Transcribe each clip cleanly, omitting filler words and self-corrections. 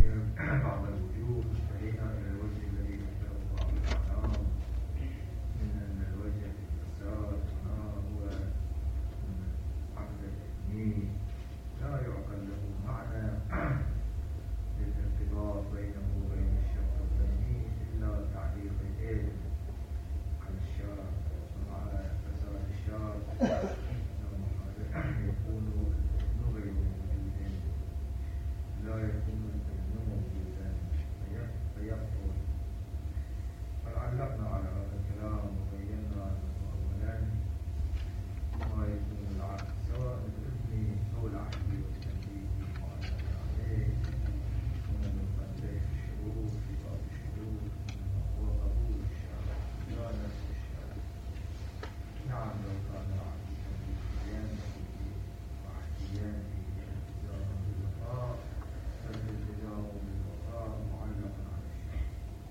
بعض الوجوه انتهينا إلى الوجه الذي ذكره بعض الأعلام من أن الوجه الفساد هو عقد التثنية لا يعقل له معنى للارتباط بينه وبين الشرط الثاني إلا تعليق الإذن على الشرط وعلى فساد الشرط يكون الإذن غير موجود لا يكون الإذن موجودا فيبطل. فعلقنا على هذا الكلام وبينا أنه أولا ما يكون العقد سواء الإذن أو العقد والتنبيه معلق عليه من المقدر الشروط في بعض الشروط هو قبول الشرط لا نفس الشرط. نعم لو كان العقد تنبيهيا وعهديا التزام بالوفاء فالالتزام بالوفاء معلق على الشرط.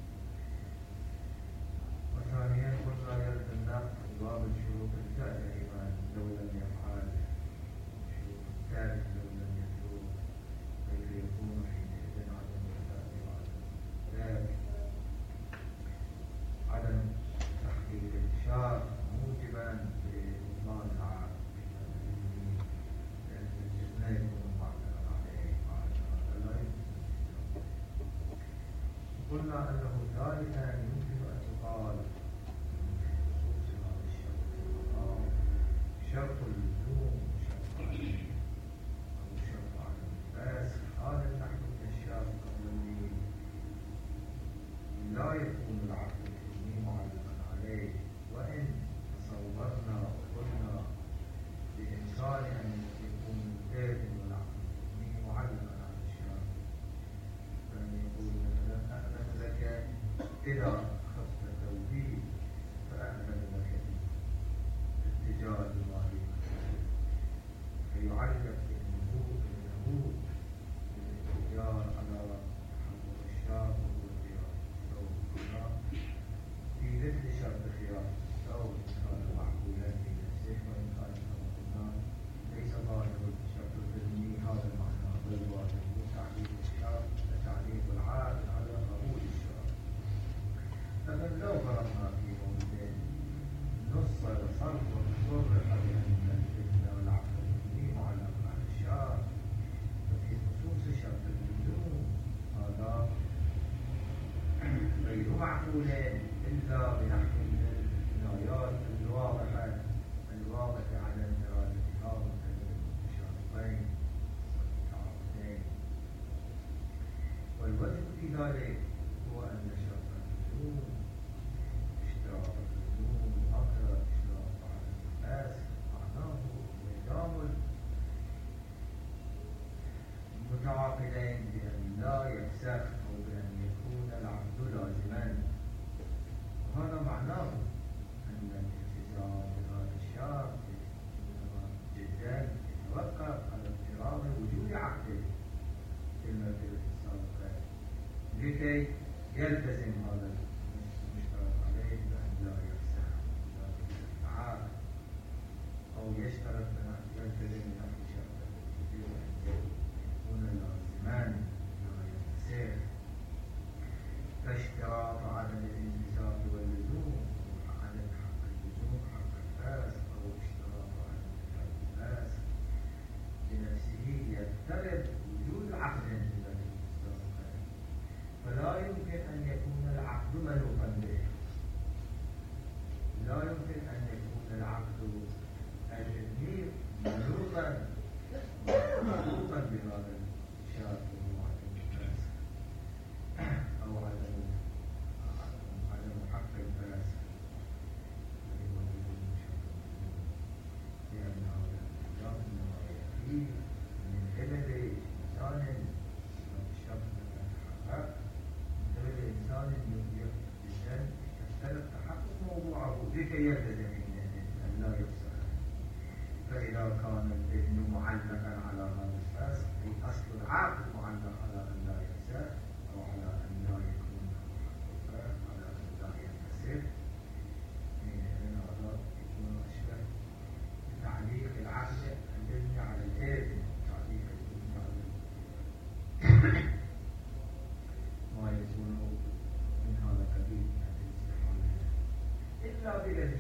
وثانيا قلنا يلزم نقض باب الشروط الدائمة لو لم يفعل الشروط الثالث لو لم يتوب كيف يكون حينئذ عدم الوفاء وعدم ذلك عدم تحقيق الشرط موجبا لبطلان العقد لا يكون معترض عليه هذا لا يمكن. قلنا انه ثالثا يمكن ان يقال بخصوص هذا الشرط شرط اللزوم شرط عدم او شرط عدم الفاسق هذا النحو من الشرط الذي لا يكون العقد الحكمي معلقا عليه وان تصورنا وقلنا بإمكان أن يكون الإذن والعقد الحكمي معلقا على الشرط. فأن يقول مثلا أأذن لك إذا أخذت توبي فأأذن لك اتجاه المالك فيعلق إنه بالاتجاه على تحقق الشرط وهو خيار الثوب في مثل شرط خيار الثوب كان معقولا في نفسه وإن كان كما قلنا ليس ظاهر الشرط الذمي هذا المعنى بل ظاهر تعليق الشرط تعليق العقد على قبول الشرط. فمن لو فرضنا في موضع نص صرف وصرح بأن الإذن والعقد الذمي معلق على الشرط ففي خصوص شرط اللزوم هذا غير معقول إلا بنحو العنايات الواضحة على إرادتها وكذا المتشابهين والمتعارضين. والوجه في ذلك هو أن شرط اللزوم اشتراط اللزوم أقرأ اشتراط عدم الفاسق معناه إلزام المتعاقدين بأن لا يفسخ أو بأن يكون العقد لازما. وهذا معناه أن الالتزام بهذا الشرط جدا يتوقف على افتراض وجود عقد في المرتبة السابقة لكي يلتزم هذا المشترط عليه بأن لا يفسخ لا يتعاقد أو يشترط بأن يلتزم بنفس الشرط بأن يكون لازمان لا يفسخ. فاشتراط عدم الانتساب واللزوم عدم حق اللزوم حق الفاسق أو اشتراط عدم انتساب الفاسق بنفسه يفترض وجود عقد في ذلك السابقة فلا يمكن أن يكون العقد منوطا به. لا يمكن أن يكون العقد الحكمي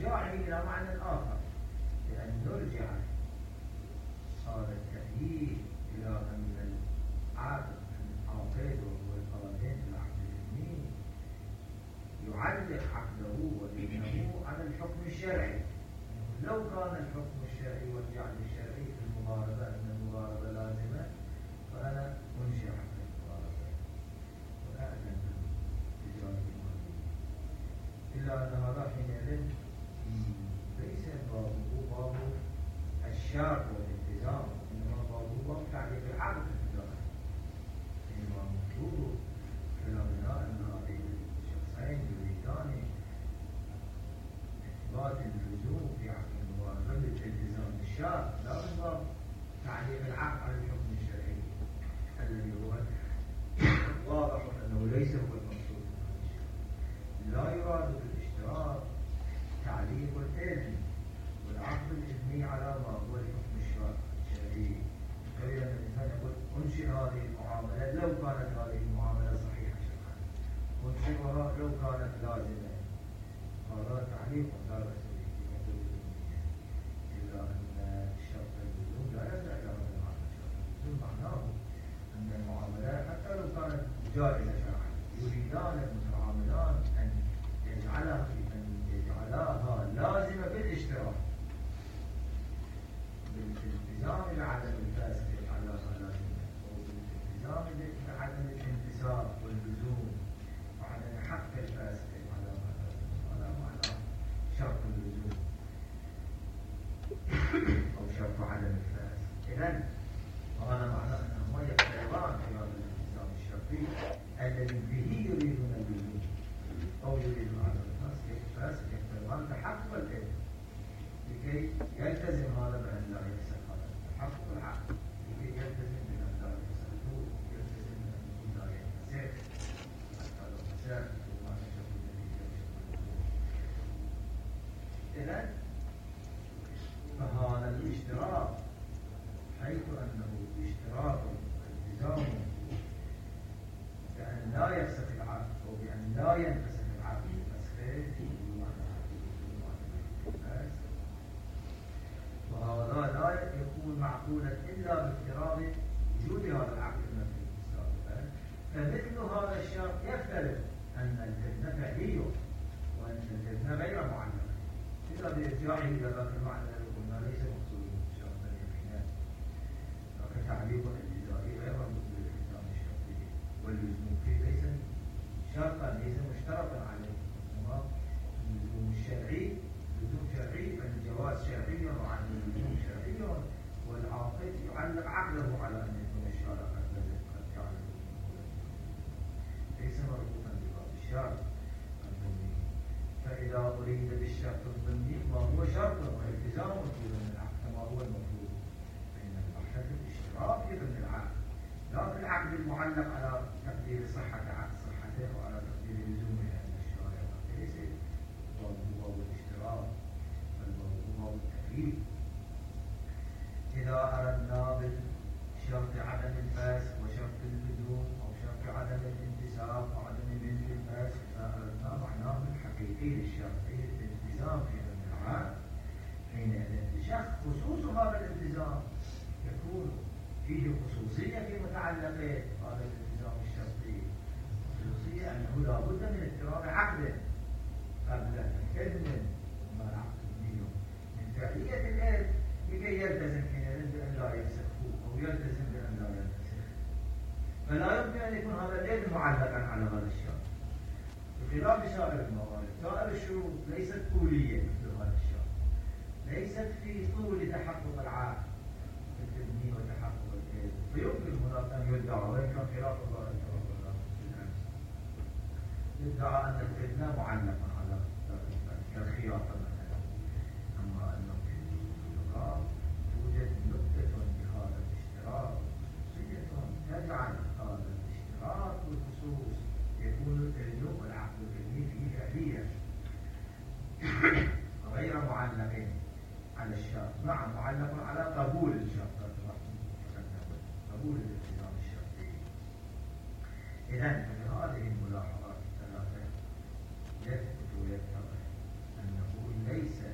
بإرجاعه إلى معنى آخر، بأن نرجع هذا التأييد إلى أن العقد والقوانين في العقد الإذني يعلق عقده ودينه على الحكم الشرعي. لو كان الحكم الشرعي والجعل الشرعي في المضاربة أن المضاربة لازمة، فأنا أنشئ عقد المضاربة وأعلن تجارة المالية، إلا أن هذا حينئذ ليس بابه باب الشرط والالتزام، إنما بابه باب تعليق العقد التجاري. إنما مطلوب كلامنا أن هذين الشخصين يريدان إثبات اللزوم في عقد المضاربة بالالتزام بالشرط، لا من باب تعليق العقد على الحكم الشرعي الذي هو واضح أنه ليس هو المقصود من هذا الشرط. لا يراد بالاشتراط تعليق الإذن والعقد الإذني على ما هو الحكم الشرعي. غير أن الإنسان يقول أنشئ هذه المعاملة لو كانت هذه المعاملة صحيحة شرعا، أنشئها لو كانت لازمة، هذا تعليق لا بأس به في حدود الأمنية. إلا أن الشرط اللزوم لا يرجع إلى هذا المعنى. الشرط اللزوم معناه أن المعاملات حتى لو كانت جائزة شرعا يريدان المتعاملان أن يجعلها لازمة بالاشتراك، بالالتزام بعدم الفاسد يجعلها لازمة، وبالالتزام بعدم الانتساب واللزوم وعدم حق الفاسد يجعلها لازمة. هذا معنى شرط اللزوم أو شرط عدم الفاسد. إذن وهذا معنى أنهما يقتربان في هذا الالتزام الشرطي الذي به يريدون اللزوم أو يريدون عدم الفاسد، يقتربان تحقق الإذن لكي يلتزم هذا بأن لا يفسد هذا تحقق العقد، لكي يلتزم بأن لا يفسد الحدود، يلتزم بأن لا يفسد حتى لو فساد وما نشأ النتيجة. إذن فهذا الاشتراط حيث أنه اشتراط التزام بأن لا يفسد العقد أو بأن لا ينفسد العقد فسخه، وهذا لا يكون معقولا إلا بافتراض وجود هذا العقد المنفي سابقا. فمثل هذا الشرط يفترض أن الإذن فعلي وأن الإذن غير معلق، إلا بإرجاعه إلى ذاك المعنى الذي قلنا ليس مقصود الشرط اليقيني، كتعليق الالتزامي غير مربوط بالالتزام الشرطي، واللزوم فيه ليس شرطا، ليس مشترطا عليه، إنما اللزوم الشرعي لزوم شرعي، فالجواز شرعي وعن اللزوم شرعي، والعاقد يعلق عقله على أن يكون الشارع قد جعل ليس مربوطا بباب الشرط الضمني. فإذا أريد بالشرط الضمني ما هو شرط والتزام مطلوب من العقد كما هو المطلوب، فإن البحث في الاشتراط في ضمن العقد، لا في العقد المعلق على تقدير صحته وعلى تقدير لزومه عند الشارع، ليس باب الاشتراط بل باب التكليف. إذا أردنا بالشرط عدم الفاسد وشرط اللزوم أو شرط عدم الانتساب وعدم ملك الفاسد، إذا أردنا معناه الحقيقي للشرطي الالتزام في ضمن العقد، حينئذ خصوص هذا الالتزام يكون فيه خصوصية في متعلقه هذا الالتزام الشرطي، خصوصية أنه لا بد من اضطراب عقده قبل الإذن وما العقد منه من فعلية الإذن لكي يلتزم حينئذ بأن لا يفسخه أو يلتزم بأن لا يفسخ. فلا يمكن أن يكون هذا الإذن معلقا على هذا الشرط، بخلاف سائر الموارد. سائر الشروط ليست طولية مثل هذا الشرط، ليست في طول تحقق العقد الإذني وتحقق الإذن، فيمكن هناك أن يدعى وإن كان خلاف الله يدعى أن الإذن معلق على كالخياطة مثلا، أما أنه في اللغة توجد نقطة بهذا الاشتراط خصوصية تجعل هذا الاشتراط والخصوص يكون الإذن والعقد الإذني فيه فعلية غير معلق على الشرط، نعم معلق على قبول الشرط، قبول الالتزام الشرطي. إذن بهذه الملاحظات الثلاثة يثبت ويتضح أنه ليس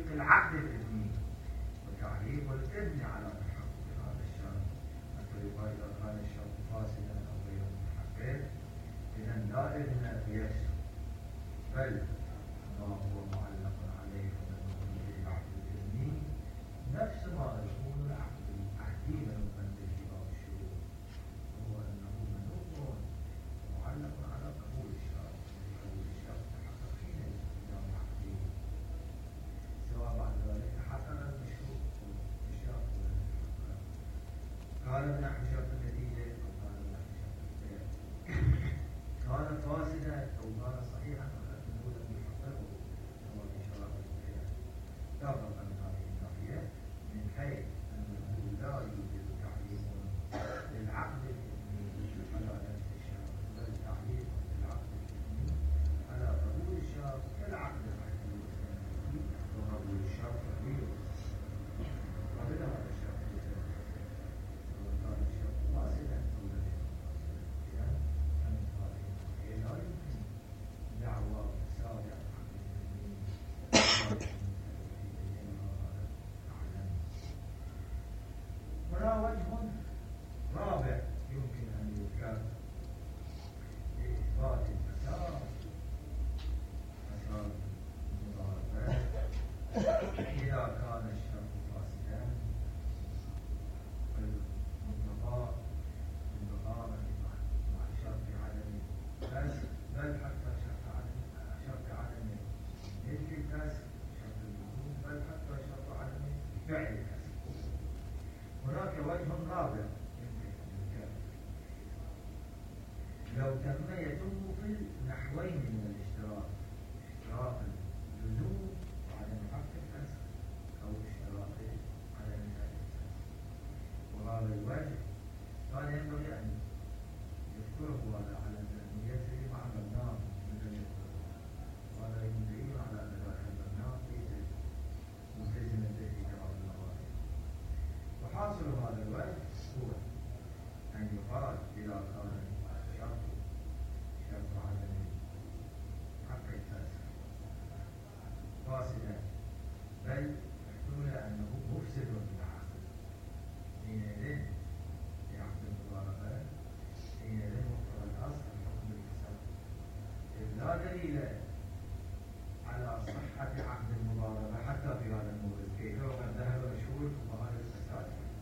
العقد الإذني وتعليق الإذن على تحقق هذا الشرط، حتى يقال إذا كان الشرط فاسدا أو غير متحقق إذن لا إذن فيسر، بل ما هو معلق عليه من العقد الإذني نفس ما يكون العقد العهدي المبني في باب الشروط، هو أنه منوط معلق على قبول الشرط، قبول الشرط تحقق حينئذ إذا العقدي، سواء بعد ذلك حقق المشروط الشرط ولا تحقق، قال بنحو شرط النتيجة أو قال بنحو شرط البيع، كان فاسدا أو كان صحيحا ولكنه لم يحققه كما في شرط البيع، لا فرق من هذه الناحية من حيث أنه لا يوجد تعليق للعقد الإذني على نفس الشرط، بل تعليق للعقد الإذني على قبول الشرط كالعقد العهدي والسنوي وقبول الشرط غير قبل هذا الشرط سواء كان الشرط فاسدا أو لم يكن فاسدا، إذن من هذه الناحية لا يمكن دعوى فساد العقد الإذني. هنا وجه رابع يمكن أن يذكر لإثبات الفساد، فساد المضاربة إذا كان الشرط فاسدا المتقاء مع شرط عدم الكسر، بل حتى شرط عدم مثل الكسر، شرط اللزوم، بل حتى شرط عدم فعل الكسر. هناك وجه رابع يمكن أن يذكر لو يتم في النحوين من الاشتراك، اشتراك اللزوم وعدم حق الكسر أو اشتراك عدم فعل الكسر، وهذا الوجه كان ينبغي أن يذكره هذا على الأهمية مع مبناه مثل يذكره، وهذا دليل على أن ذلك المبنى ليس ملتزما به في بعض المواضع. وحاصل هذا الوجه هو أن يقال إذا كان شرط عدم حق الكسر فاسدا بل احتمل أنه مفسد للعقد، حينئذ في عقد المضاربة حينئذ مقتضى الأصل الحكم بالفساد، إذ لا دليل على صحة عقد المضاربة حتى في هذا المورد، كيف وقد ذهب مشهور فقهاء الفساد،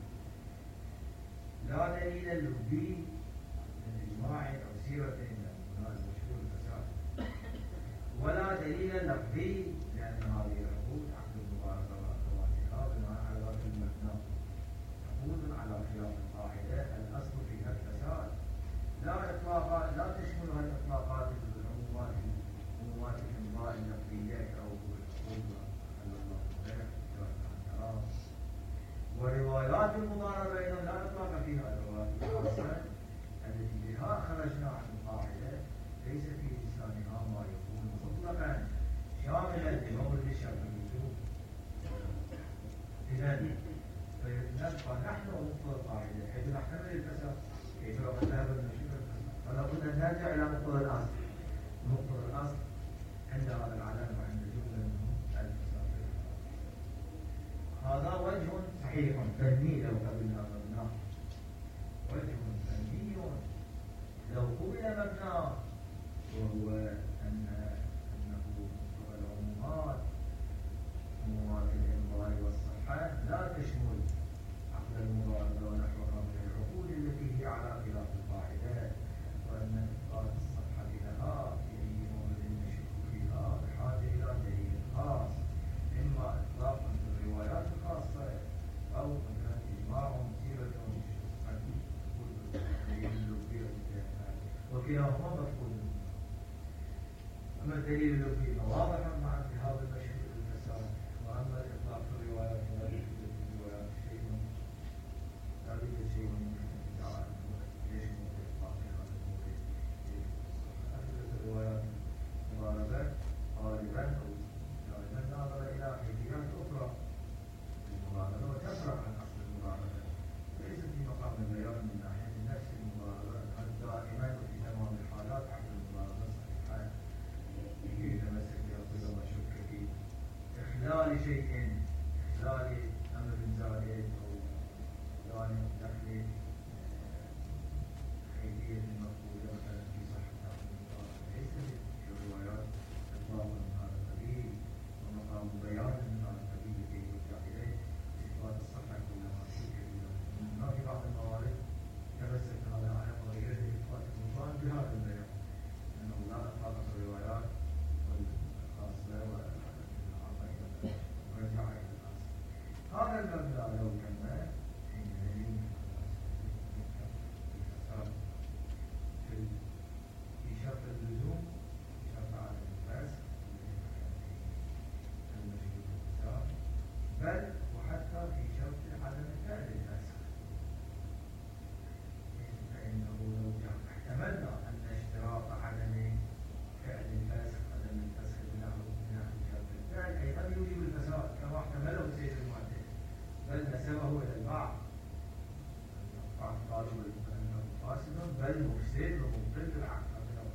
لا دليل لبي من إجماع أو سيرة من مشهور الفساد، ولا دليل لفظي لأن هذه العقود عقد المضاربة وأخواتها بناء على ذات المبنى عقود على خلاف القاعدة الأصل فيها الفساد، لا تشملها الإطلاقات عمومات الإمضاء اللفظية أو العقود على الله البيع، وروايات المضاربة أيضا لا إطلاق فيها، الروايات الخاصة التي بها خرجنا عن القاعدة ليس في لسانها ما يكون مطلقا شاملا لمورد الشرط اللزوم، إذن فنبقى نحن مقتضى القاعدة حيث نحتمل الفساد، كيف لو ذهب المشهور الفساد، فلا بد أن نرجع إلى مقتضى الأصل، مقتضى الأصل عند هذا العالم وعند جملة منهم الفساد. هذا وجه صحيح فني لو قبلنا مبناه، وجه فني لو قبل مبناه، وهو أنه مقتضى العمومات عمومات الإمضاء والصحة لا تشمل عقد المضاربة ونحوها من العقود التي هي على خلاف القاعدة، وأن إثبات الصحة لها في أي مورد نشك فيها بحاجة إلى دليل خاص، إما إطلاق في الروايات الخاصة أو مثلا إجماع سيرة قد تكون دليل اللبي وكلاهما مفقود. أما الدليل اللبي واضح مع انتهاب المشهور الفساد، وأما الإطلاق في الروايات لا يوجد في الروايات شيء ممكن ادعاء يشمل الإطلاق في هذا المورد. أثبت الروايات مضاربة غالبا أو دائما ناظر إلى حيثيات أخرى المضاربة وتفرع عن أصل المضاربة، ليس في مقام البيان من ناحية نفس المضاربة دائما وفي تمام الحالات عقد المضاربة صحيحة، يتمسك بها كل لا لأمر زائد أو لا لدخل خيرية مقبولة مثلا في صحة النقاط، ليس في الروايات إطلاق من هذا القبيل ومقام بيان من هذا القبيل لكي يرجع إليه إثبات الصحة كلما شكل له. في بعض الموارد تمسك هذا العالم وغيره إثبات النقاط بهذا البيان، أنه لا إطلاق الروايات والخاصة والعامة ورجع إلى الناس. هذا المبدأ لو كان حينئذ في شرط اللزوم، في شرط عدم الفاسق المشهور بالكتاب، بل وحتى في شرط عدم فعل الفاسق، فإنه لو احتملنا أن اشتراط عدم فعل الفاسق عدم الفسخ من شرط الفعل أيضا يوجب الفساد كما احتمله سيد المعتزلة، بل نسبه إلى البعض قالوا أنه فاسد بل مفسد ومبطل بالعقل.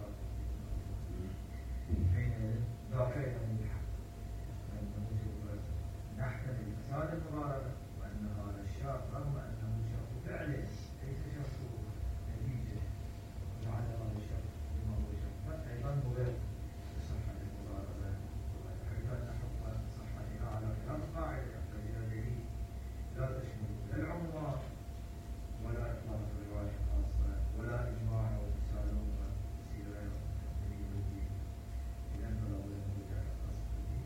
حين ذاك أيضا الحق فإنه نحتمل فساد المباركة وأن هذا الشرط رغم أنه شرط فعل ليس شرط نتيجة، وعلى هذا الشرط بما هو شرط أيضا مبرر لصحة المباركة، حيث أن حكم صحتها على خلاف قاعدة يحتاج إلى لا تشمل لا العموم ولا إطلاق الرواية الخاصة ولا إجماع واتصال وسيرة دليل الدين، لأنه لا بد من رجاء الخاصة الدين.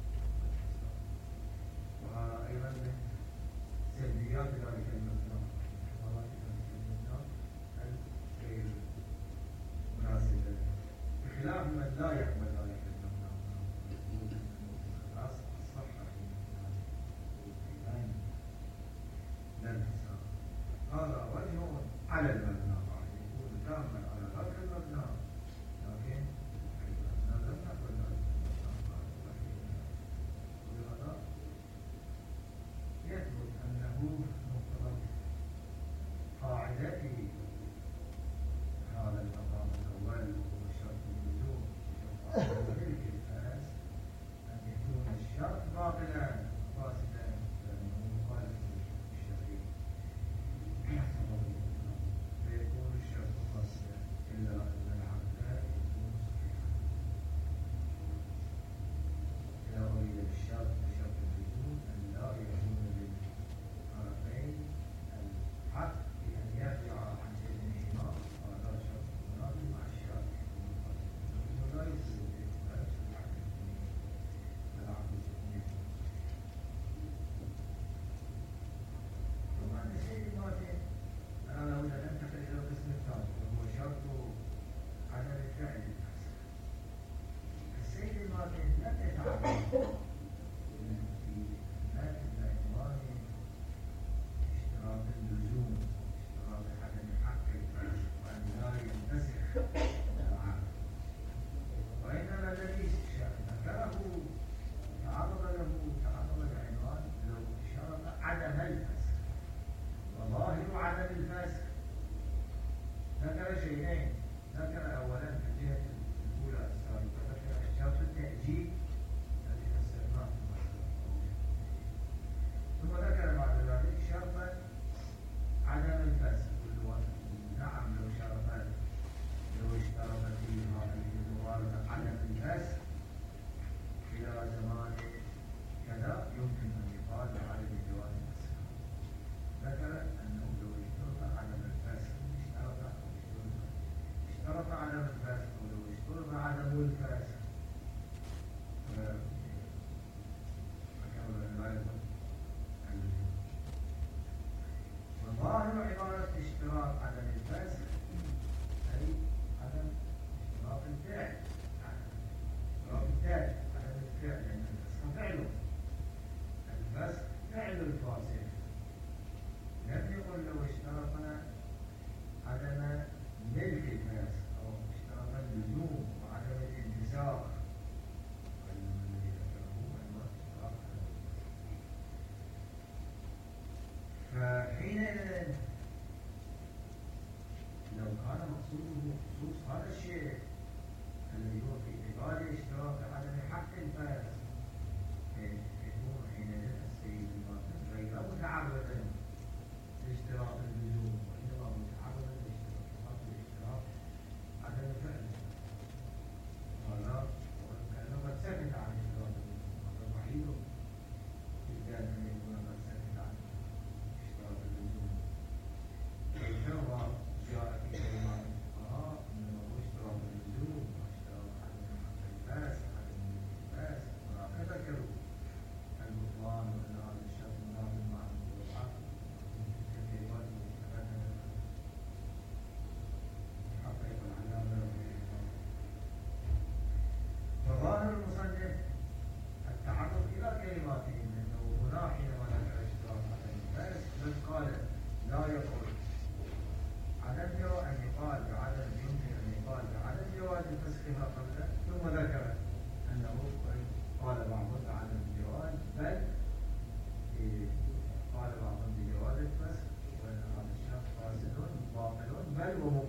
وهذا أيضا من سلبيات ذلك المبنى، احتمالات ذلك المبنى غير مناسبة، بخلاف من لا يقبل ذلك المبنى الصحة لا الحساب. هذا وجه على المبنى قاعد يكون كامل على ذاك المبنى، لكن أيضا لم نقل ذلك المبنى، ولهذا يثبت أنه مقتضى قاعدة هذا المقام الأول وهو شرط اللزوم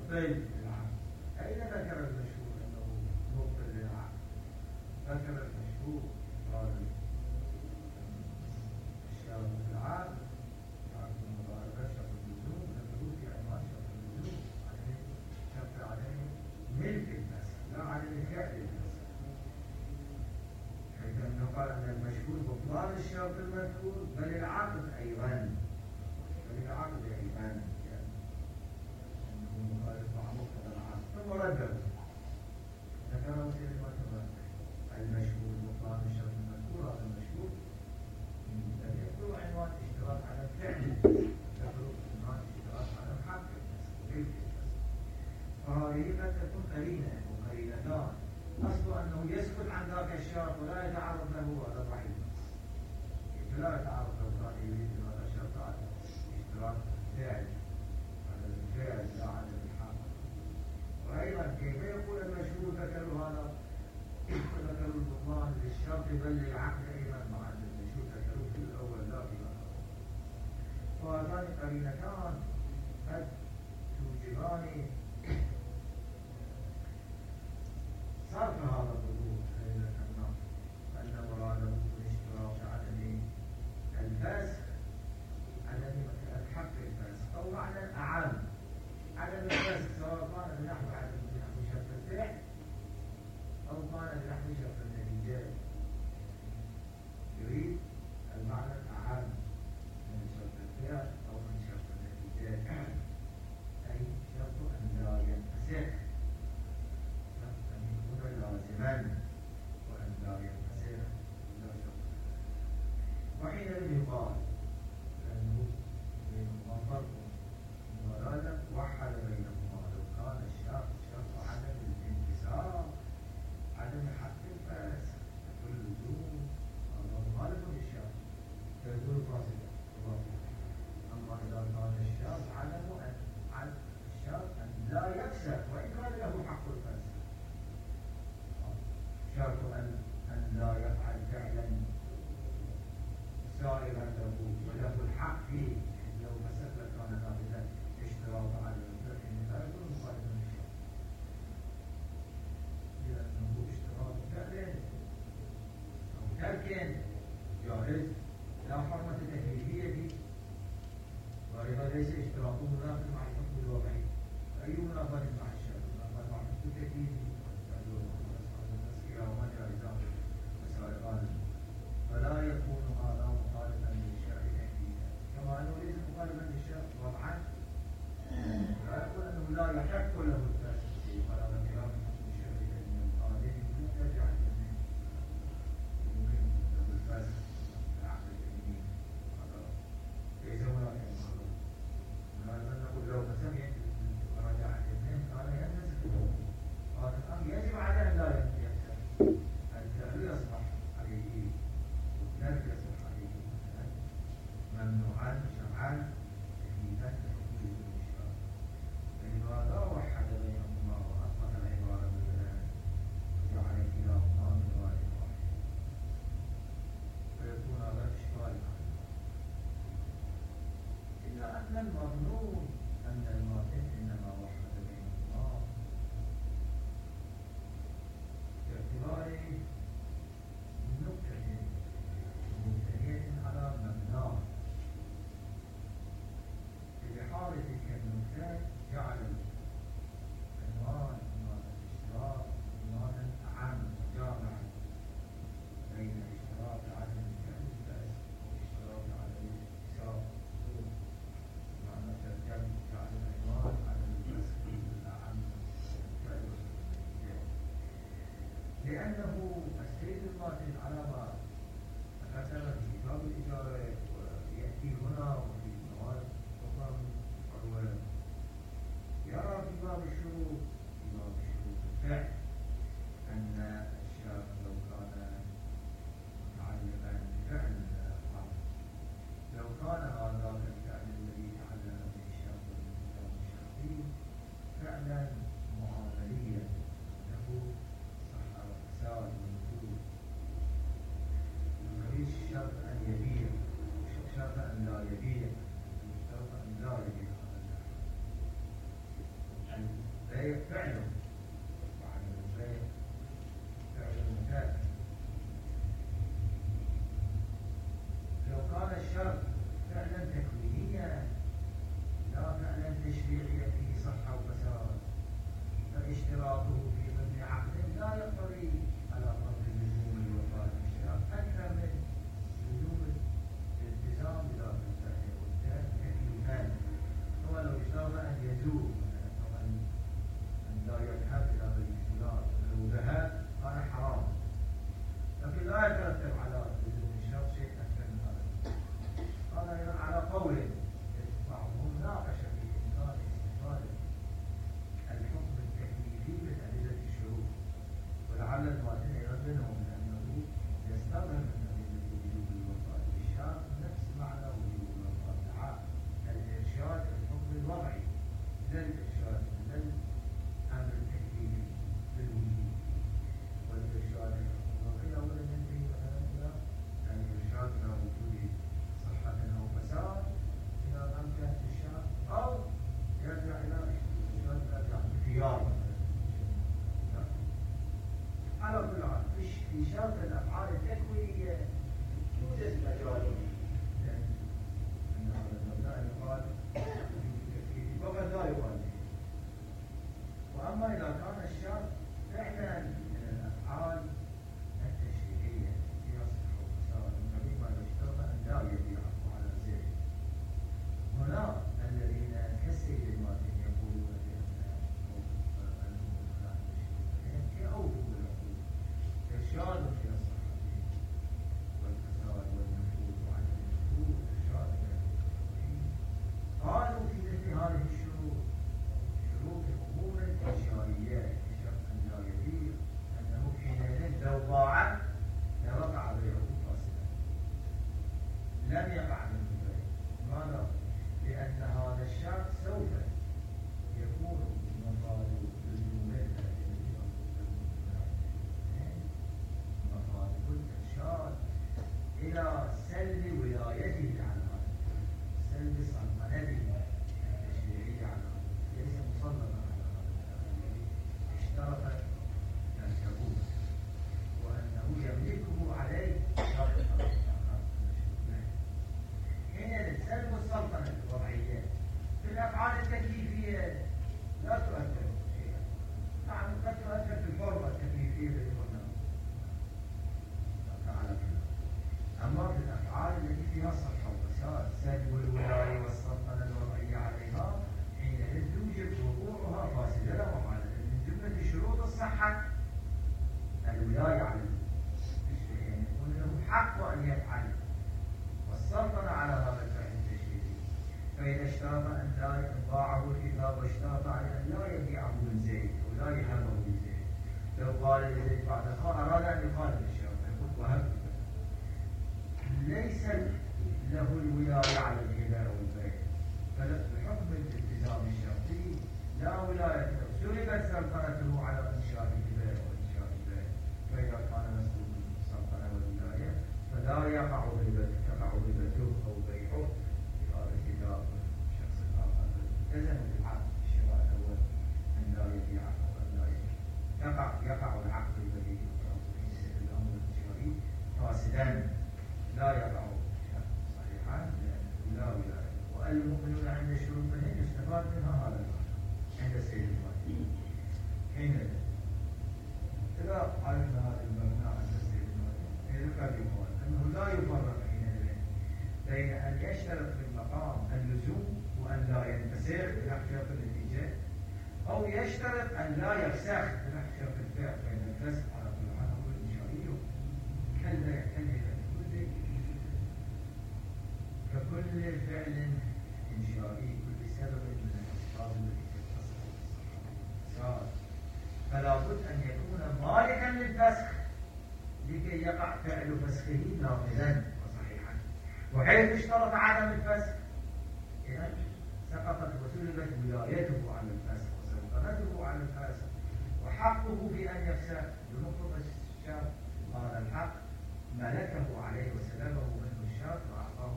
مبطل للعقد. أين ذكر المشهور أنه مبطل للعقد؟ ذكر المشهور قال الشرط في العقد شرط المضاربة شرط اللزوم ذكروا في عنوان شرط اللزوم عليه شرط عليه ملك المسك لا عليه فعل المسك، حيث أنه قال أن المشهور بطلان الشرط المذكور بل العقد أيضا أنه مخالف مع مقتضى العقد ثم رده ذكره في المتن المشهور بطلان الشرط المذكور هذا المشهور لم يذكروا عنوان اشتراط على الفعل، ذكروا عنوان اشتراط على الحق المسك. فهذه قد تكون قرينة وقرينتان، أصل أنه يسكت عن ذاك الشرط ولا يتعرض له هذا ضعيف، لا يتعرض له كان يريد هذا الشرط على اشتراط فعل على الفعل لا على الحق. وأيضا كيف يقول المشهور ذكروا هذا ذكروا البطلان للشرط بل للعقد أيضا مع أن المشهور ذكروا في الأول لا في الآخر. وهذان قرينتان قد توجبان صرف هذا الظهور أن مراده بالاشتراط عدم الفسخ عدم الحق الفسخ أو معنى أعم عدم الفسخ سواء كان بنحو شرط الفعل أو كان بنحو شرط النتيجة، يريد المعنى الأعم من شرط الفعل أو من شرط النتيجة، أي شرط أن لا ينفسخ أن يكون لازما وأن لا ينفسخ لا شرط. وحينئذ يقال أنه بينهما فرق ورادا وحد بينهما لو كان الشرط شرط عدم الانكسار عدم حق الفسخ كل لزوم هذا مخالف للشرط فيكون فاسدا. أما إذا كان الشرط عدم الشرط أن لا يفسخ وإن كان له حق الفسخ، شرط أن لا يفعل فعلا سائغا له وله الحق فيه، لو فسخ لكان نافذا اشتراط على الفعل لا يكون مخالفا للشرط، لأنه اشتراط فعل أو ترك جائز لا حرمة تكليفية فيه، وأيضا ليس اشتراط منافٍ مع الحكم الوضعي. أي منافاة مع الشرط؟ منافاة مع الحكم التكليفي وما جائزان وسائغان، فلا يكون هذا مخالفا للشرع تكليفا كما أنه ليس مخالفا للشرع وضعا، لا يقول أنه لا يحق له الفسخ ولا خلاف الشرع لأن القادم يمكن ترجع يمكن له الفسخ العقد اليمين هذا ليس هناك هذا نقول لو فسخ رجع الاثنين كان ينفسخ هذا الأمر يجب عليه أن لا يفسخ الفعل يصبح عليه والترك يصبح عليه ممنوعا شرعا تكليفا لحكم الاشتراط. فلماذا وحد بينهما وأطلق العبارة بالبيان وجعل كلاهما من واحد فيكون هذا إشكالا، إلا أن المظنون أن المؤلف إنما وحد بينهما باعتبار نقطة مبتنية على مبناه، بحال تلك النقطة جعل عنوان الاشتراط عنوانا أعم جامعا بين اشتراط عدم الفعل الفاسد واشتراط عدم الاكتساب، معنى ترجم جعل العنوان عدم الفسخ الأعم الفعل والنتيجة، لأنه السيد الماتن على ما ذكر في كتاب الإجارة ويأتي هنا وفي مواد أخرى من يرى في باب الشروط الفعل أن الشرط لو كان متعلقا بفعل من الأفعال، لو كان هذا الفعل الذي تعلق به الشرط والالتزام الشرطي فعلا معامليا له صحة وفساد ونفوذ، فعله وعدم البيع فعل متابع. لو كان الشرط فعلا تكوينيا لا فعلا تشريعيا فيه صحة وفساد، فاشتراطه في ضمن عقد لا يقتضي على قدر لزوم الوفاة الاشتراط أكثر من لزوم الالتزام بذات الفعل والتكليفان. هو لو اشترط أن يزول أو أن لا يذهب إلى بيت فلان، لو ذهب كان حرام، لكن لا يترتب على لزوم الشرط شيء أكثر من هذا. هذا على قول بعضهم ناقش في إمكان استفادة الحكم التكليفي من أدلة الشروط، ولعل المؤلف يردنهم لأنه يستظهر من أدلة وجوب الوفاة بالشرط نفس معنى وجوب الوفاة تعالى الإرشاد الحكم الوضعي لا الإرشاد لا الأمر التكليفي بالوجوب، والإرشاد الحكم الوضعي أولا ينتهي مثلا إلى الإرشاد إلى وجود صحة أو فساد إذا لم كان في الشرع، أو يرجع إلى اختيار على كل حال. في شرط الأفعال التكوينية يوجد مجالية، لأن هذا المبدأ يقال وقد لا يقال به. وأما إذا كان الشرط فعلا من الأفعال التشريعية فيها صحة وفساد، النبي ما يشترط أن لا يبيعه على زيت. هنا الذين كالسيد الماتن يقولون بأن يأوفوا بالعقول إرشاد في الصحة والفساد والنفوذ وعدم النفوذ إرشاد قالوا في مثل هذه الشروط شروط الأمور الإنشائية بشرط أن لا يبيع أنه حينئذ لو باع لوقع بيعه فاسدا لم يقع منه بيع. ماذا؟ لأن هذا الشرط سوف يكون مفاد مفاد الإرشاد إلى سلب ولايته على هذا، سلب سلطنته التشريعية على هذا، ليس مسلطا على هذا، اشترط الثبوت وأنه يملكه عليه شرط حين سلب السلطنة الوضعية في الأفعال التكليفية لا تؤثر شيئا. نعم قد تؤثر في الفورمة التكليفية بالقلنا تعالى فيها، أما في الأفعال التي فيها صحة وفساد سلب الولاية والسلطنة الوضعية عليها حينئذ توجب وقوعها فاسدة لا محالة. من جملة شروط الصحة الولاية على الشيء، يعني يكون له حق أن يفعل والسلطنة على هذا الفعل التشريعي. فإذا اشترط أن لا باعه الكتاب واشترط على أن لا يبيعه من زيد ولا يهبه من زيد، لو قال لزيد بعد أراد أن يخالف الشرط يقول وهبت، ليس له الولاية على الهباء والبيع، فبحكم الالتزام الشرطي لا ولاية له، سلبت سلطنته على إنشاء الهباء وإنشاء البيع. فإذا كان مسلوب السلطنة والولاية فلا يقع هبته أو بيعه بهذا الكتاب الشخص الآخر، لازم العقد الشراء الأول أن لا يبيعه أو لا يبيع، يقع العقد البديهي في الأمر الشرعي فاسدا لا يقع صحيحا لأنه لا ولاية. والمؤمنون عند شروطهم يستفاد منها هذا المعنى عند السيد المالكي. حينئذ إذا عرفنا هذا المبنى عند السيد المالكي ذكر بمواد أنه لا يفرق حينئذ بين أن يشترط في المقام اللزوم وأن لا ينفسخ بنحو النتيجة، أو يشترط أن لا يفسخ بنحو الفعل، فإن الفسخ على كل حال أمر إنشائي كالبيع ككل فعل إنشائي كل سبب من الأسباب التي تتصل بالصحة، فلا بد أن يكون مالكا للفسخ لكي يقع فعل فسخه نافذا وصحيحا. وحيث اشترط عدم الفسخ إذن سقطت وسلبت ولايته على الفسخ وسلطنته على الفسخ وحقه بأن يفسخ بمقتضى الشرط. هذا الحق ملكه عليه وسلبه منه الشرط وأعطاه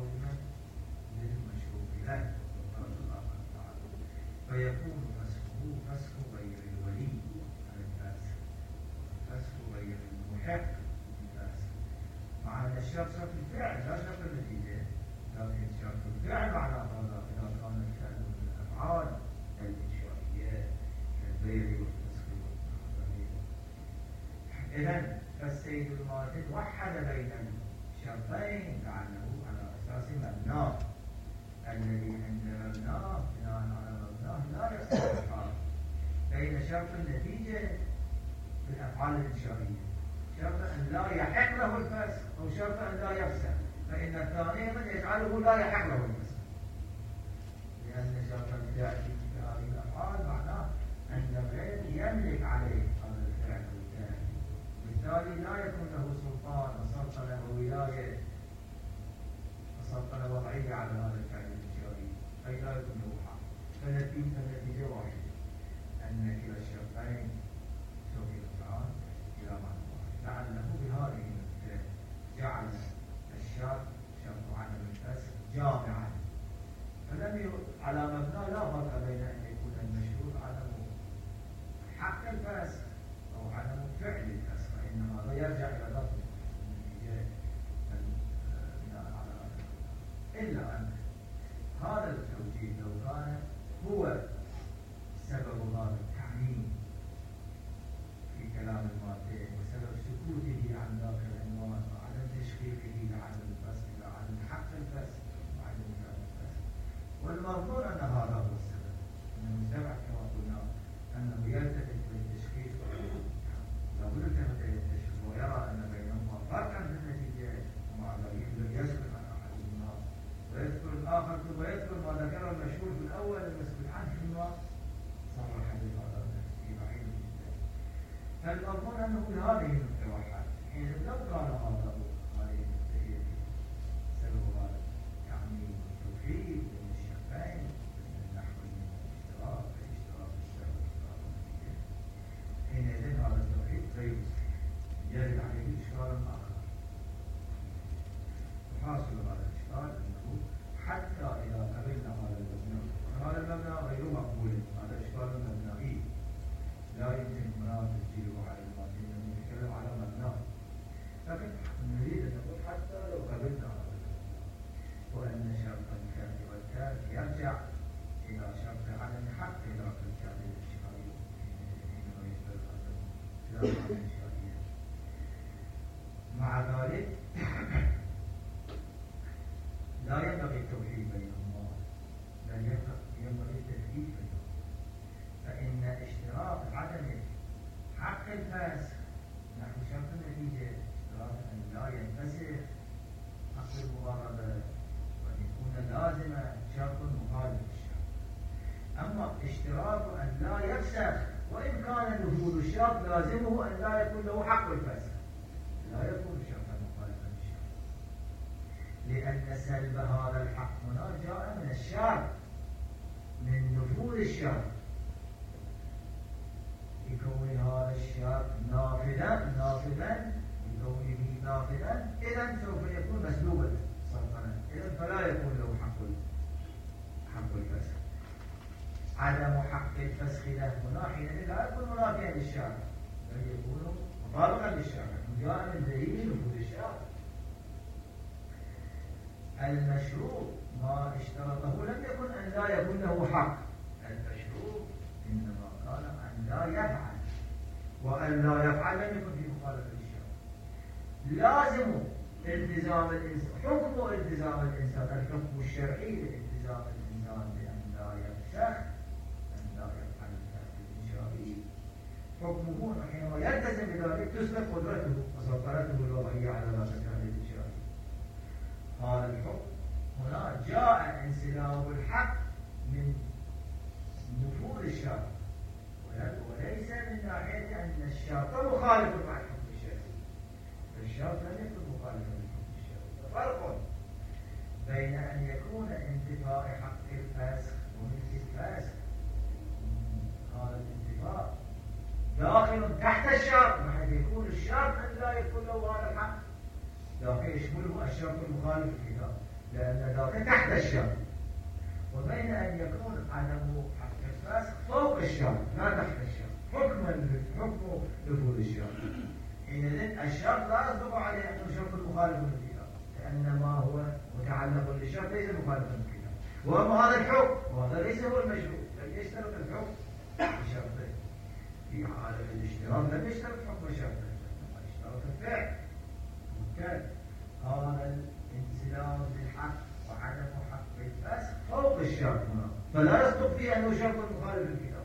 للمشروع له فيكون فسخه فسخ غير الولي إذن فالسيد الماجد وحد بين الشرطين لعله على أساس مبناه الذي عند مبناه بناء على مبناه لا يصح الحال بين شرط النتيجة في الأفعال الإنشائية، شرط أن لا يحق له الفسخ أو شرط أن لا يفسخ، فإن الثاني من يجعله لا يحق له الفسخ، لأن شرط التأتي في هذه الأفعال معناه أن الغير يملك عليه هذا الفعل الثاني، بالتالي لا يكون له سلطان وسلطنة وولاية وسلطنة وضعية على هذا الفعل الإنشائي، أي لا يكون له حق. فالنتيجة واحدة، أن كلا الشرطين سوف يرجعان إلى معنى واحد، لعله بهذه النقطة جعل الشرط شرط عدم الفسخ جامعا، فلم على مبنى لا فرق بين أن يكون المشروط عدم حق الفسخ أو عدم فعل الفسخ، فإن هذا يرجع إلى لفظ النتيجة بناء على هذا، إلا أن هذا التوجيه لو كان هو سبب هذا التعميم في كلام المادة وسبب سكوته عن ذاك العنوان وعدم تشخيصه لعدم الفسخ لعدم حق الفسخ وعدم فعل الفسخ، والمظنون أن هذا هو السبب، أن المستبعد كما قلنا أنه يلتفت للتشخيص لو التفت للتشخيص ويرى أن بينهما فرقا في النتيجة ومع ذلك يسكت عن أحدهما ويذكر الآخر ثم يذكر ما ذكر المشهور في الأول المسكوت عنه فيما صار الحديث هذا في بعيد جدا. فالمضمون أنه هذه النقطة واحدة، حين لو كان هذا هذه النقطة هي سبب هذا يعني التوحيد بين الشرطين بين النحو والاشتراك الاشتراك السبب والاشتراك النتيجة، حينئذ هذا التوحيد غير صحيح، يرد عليه إشكال آخر، وحاصل هذا الإشكال أنه حتى إذا قبلنا هذا المبنى غير مقبول، هذا إشكال مبنائي لا يمكن هنا تسجيله على المادة، نتكلم على مبنى، لكن نريد أن نقول حتى لو قبلنا هذا المبنى وأن شرط الكاد والكاد يرجع إلى شرط عدم حق إدراك الكاد الإشكالي حينما يشبه هذا الإشكالية. مع ذلك لا ينبغي التوحيد بينهما، بل ينبغي التفكيك بينهما، فإن اشتراط عدم حق الفسخ نحو شرط النتيجة اشتراط أن لا ينفسخ حق المضاربة وأن يكون لازما شرط مخالف للشرط، أما اشتراط أن لا يفسخ وإن كان نفوذ الشرط لازمه أن لا يكون له حق الفسخ لا يكون شرطا مخالفا للشرط، لأن سلب هذا الحق هنا جاء من الشرط من نفوذ الشرط، بكون هذا الشرط نافذا بكونه نافذا إذن سوف يكون مسلوبا سلطنة، إذن فلا يكون له حق الفسخ. عدم حق الفسخ له هنا حينئذ لا يكون منافيا للشرط بل يكون مطابقا للشرط، جاء من دليل نفوذ الشرط. المشروط ما اشترطه لم يكن أن لا يكون له حق، المشروط إنما قال أن لا يفعل، وأن لا يفعل لم يكن في مخالفة للشرع. لازم التزام الإنسان، حكم التزام الإنسان الحكم الشرعي لالتزام الإنسان بأن لا يفسخ أن لا يفعل الفعل الإنشائي، حكمه حينما يلتزم بذلك تسلب قدرته وسلطنته الوضعية على ذلك الفعل الإنشائي. هذا الحكم هنا جاء انسلاب الحق من نفوذ الشرط وليس من ناحية أن الشرط مخالف مع الحكم الشرعي، الشرط لم يكن مخالفا للحكم الشرعي. فرق بين أن يكون انتفاء حق الفسخ وملك الفسخ، هذا الانتفاء داخل تحت الشرط بحيث يكون الشرط أن لا يكون له هذا الحق داخل يشمله الشرط المخالف الكتاب لأن داخل تحت الشرط، وبين أن يكون عدم حق الفسخ فوق الشرط لا تحت الشرط حكم نفوذ الشرط. حينئذ الشرط لا يصدق عليه أنه شرط مخالف للكتاب لأن ما هو متعلق بالشرط ليس مخالفا للكتاب، وأما هذا الحكم وهذا ليس هو المشروع، بل يشترط الحكم بشرطين. في عالم الاشتراط لم يشترط حكم شرطين، اشترط الفعل ممكن هذا الانسلام بالحق وعدم حق الفسخ فوق الشرط هنا، فلا يصدق فيه أنه شرط مخالف الكتاب،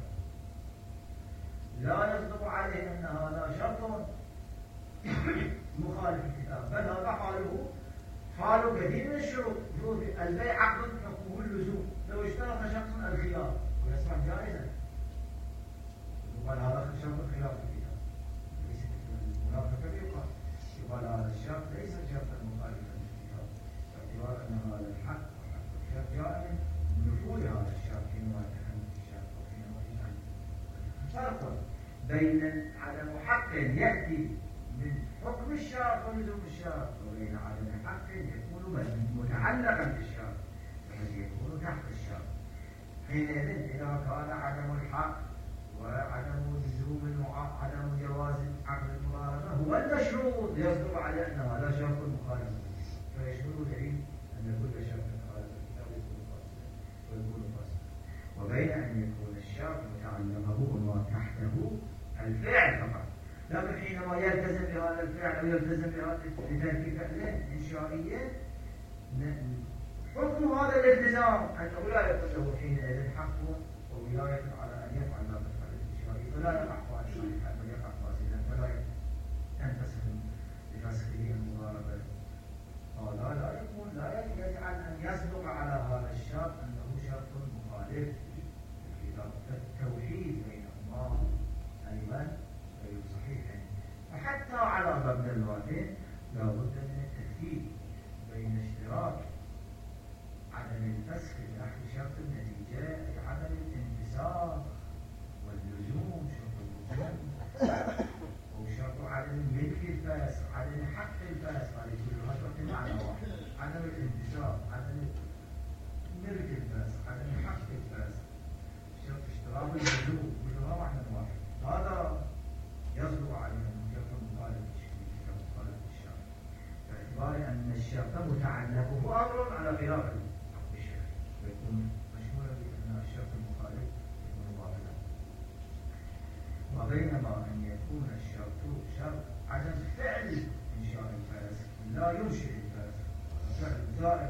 لا يصدق عليه أن هذا شرط مخالف الكتاب، بل هذا حاله كثير من الشروط. البيع عقد حكمه اللزوم، لو اشترط شخص الخيار ويصبح جائزا يقال هذا شرط خلاف الكتاب، ليس المنافقة يقال هذا الشرط ليس شرطا مخالفا للكتاب، باعتبار أن هذا الحق وحق الشرط جائز نفوذ هذا الشرط في مواجهة الشرط وفي مواجهة. فرق بين عدم حق يأتي من حكم الشرط ولزوم الشرط وبين عدم حق يكون متعلقا بالشرط الذي يكون تحت الشرط. حينئذ إذا كان عدم الحق وعدم لزوم عدم جواز عقد المضاربة هو المشروط يصدق على أن هذا شرط مخالف، فيشمل دليل أن كل شرط مخالف الكتاب يكون فاسدا، وبين أن يكون الشرط متعلقه وما تحته الفعل فقط، لكن حينما يلتزم بهذا الفعل أو يلتزم بترك فعل إنشائيا حكم هذا الالتزام أنه لا يكون له حينئذ حق وولاية على أن يفعل ما تفعل الإنشائي، فلا يقع فاسدا بل يقع فاسدا فلا ينفسخ بفسخه المضاربة. هذا لا يجعل أن يصدق على هذا الشرط أنه شرط مخالف للكتاب، فالتوحيد بينهما أيضا غير صحيح. فحتى على مبنى الواتين لا بد من الترتيب بين اشتراط عدم الفسخ لأحد شرط النتيجة أي عدم الانفساخ واللزوم شرط اللزوم وشرط عدم ملك الفاسق عدم حق الفاسق، هذه كلها تعطي معنى واحد، عدم الانفساخ عدم ملك الفاسق عدم حق الفاسق شرط اشتراط اللزوم كلها معنى واحد. هذا يصدق عليه أنه شرط مخالف الشرط باعتبار أن الشرط متعلقه أمر على خلاف الشرط ويكون مشمولا بأن الشرط المخالف يكون باطلا. وبينما أن يكون الشرط شرط عدم فعل إنشاء الفاسق لا ينشئ الفاسق فعل زائد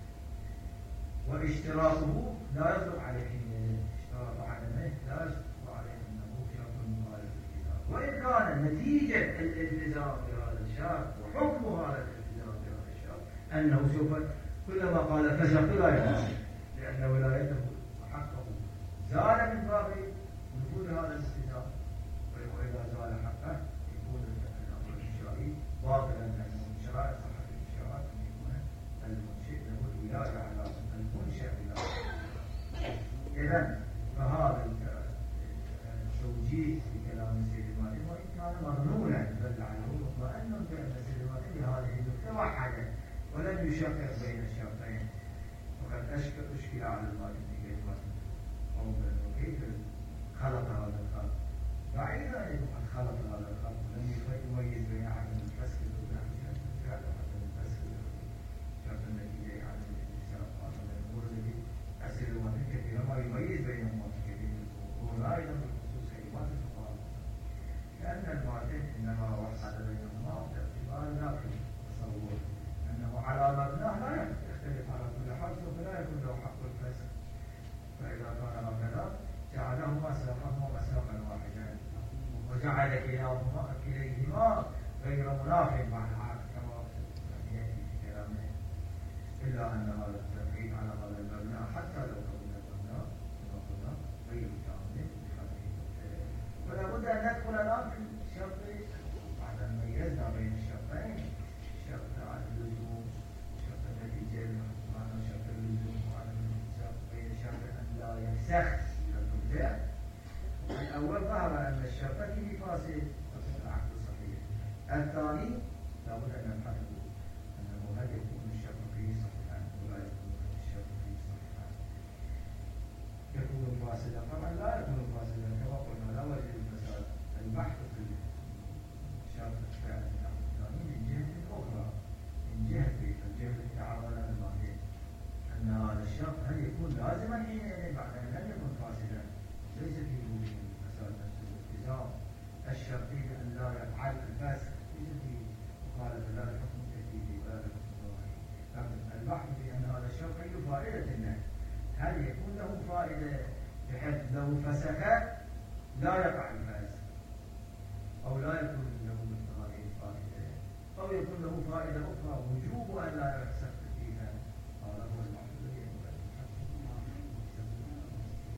واشتراطه لا يصدق عليه اشتراط عدمه لا يصدق عليه أنه شرط مخالف الكتاب، وإن كان نتيجة الالتزام بهذا الشرط وحكم هذا الالتزام بهذا الشرط أنه سوف كلما قال فسق لا ينفسخ لأن ولايته وحقه زال من باب نفوذ هذا الالتزام، وإذا زال حقه يكون الأمر الإنشائي باطلا لأنه من شرائط صحة الإنشاءات أن يكون المنشئ له الولاية على المنشأ ولاية. إذن فهذا التوجيه في كلام سيد المالك وإن كان مظنونا بل لعله مطمئن بأن سيد المالك بهذه النقطة وحده ولم يشقق بين الشرطين، وقد أشكل على المالك كيف وكيف خلق هذا الخلق، بعيدا أن يكون خلق هذا الخلق ولم يميز بين عدم الفسخ وعدم الفعل وعدم الفسخ شرط النتيجة عدم الانتساب وعدم الأمور التي أسئلة المالك كثيرا ما يميز بينهما في كثير من الأمور ولا أيضا بالخصوص كلمات الفقهاء، لأن المالك إنما وحد بينهما باعتبار ذاك تصور أنه على مبناه لا يختلف على كل حال سوف لا يكون له حق الفسخ، فإذا كان هكذا جعلهما مساقا واحدا وجعل كليهما غير مناف مع العقد كما يأتي في كلامه، إلا أن هذا التوحيد على هذا المبنى حتى لو كان المبنى كما قلنا غير كامل ولا بد أن ندخل الآن في الشرط بعد أن ميزنا بين الشرطين شرط عدم اللزوم شرط النتيجة المحكمة شرط اللزوم وعدم الانتساب بين شرط أن لا يفسخ الأول ظهر أن الشرط فيه فاسد العقد صحيح، الثاني لابد أن نبحثه أنه هل يكون الشرط فيه صحيحا ولا يكون الشرط فيه صحيحا، يكون فاسدا طبعا لا يكون فاسدا كما قلنا لا وجه الفساد، البحث في الشرط الفعل العقد الثاني من جهة أخرى من جهة التعامل المالي أن هذا الشرط هل يكون لازما حينئذ بعد أن لم يكن فاسدا ليس فيه وجود الفساد نفسه الالتزام الشرطي بأن لا يفعل الفاسد ليس فيه فائدة النهي، هل يكون له فائدة بحيث لو فسخ لا يقع الفاسق، أو لا يكون له مثل هذه الفائدة، أو يكون له فائدة أخرى وجوب أن لا يفسخ